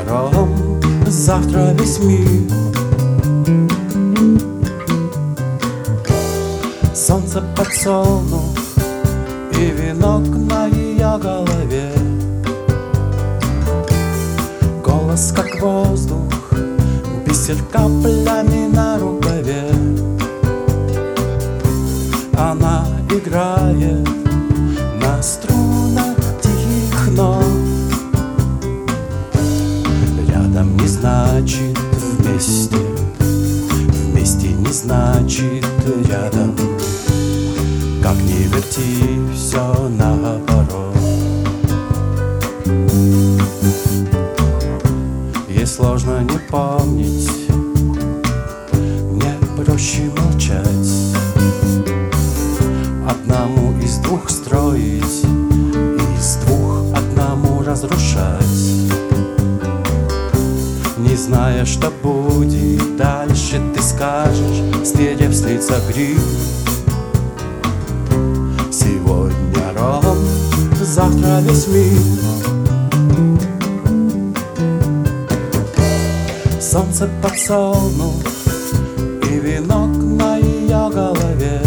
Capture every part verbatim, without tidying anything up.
ром, завтра весь мир. Солнце подсолнух и венок на ее голове. Голос как воздух, бисер каплями на рукаве. Она играет на струнах тихих нот. Рядом не значит вместе, вместе не значит рядом. Как ни верти, все наоборот. Ей сложно не помнить, мне проще молчать. Одному из двух строить, из двух одному разрушать. Не зная, что будет дальше, ты скажешь, стерев с лица грим. Сегодня ром, завтра весь мир. Солнце подсолнух и венок на ее голове.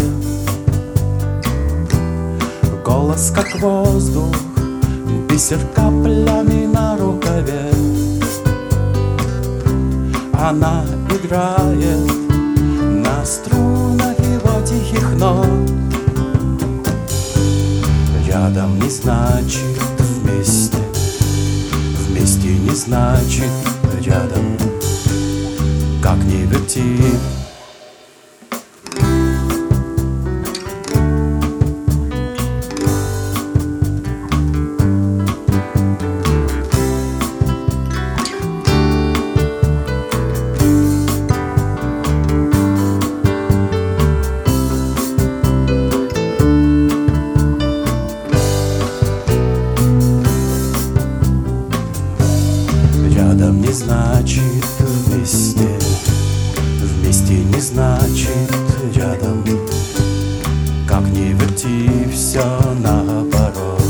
Голос как воздух, бисер каплями на рукаве. Она играет на струнах его тихих нот. Рядом не значит вместе, вместе не значит рядом. Как ни верти. Рядом не значит вместе, вместе не значит рядом. Как ни верти, все наоборот.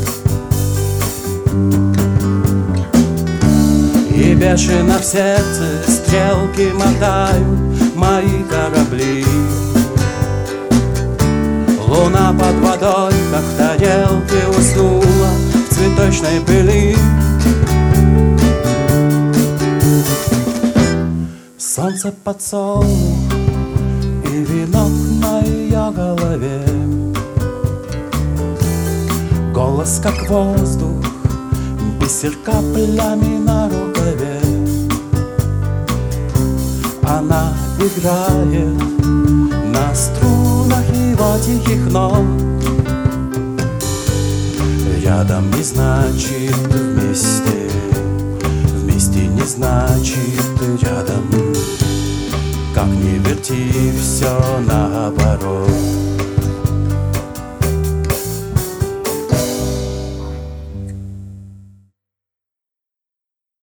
И бешено в сердце стрелки мотают мои корабли. Луна под водой, как в тарелке, уснула в цветочной пыли. Солнце подсолнух и венок на ее голове. Голос как воздух, бисер каплями на рукаве. Она играет на струнах его тихих нот. Рядом не значит вместе, вместе не значит рядом. Как ни верти, все наоборот.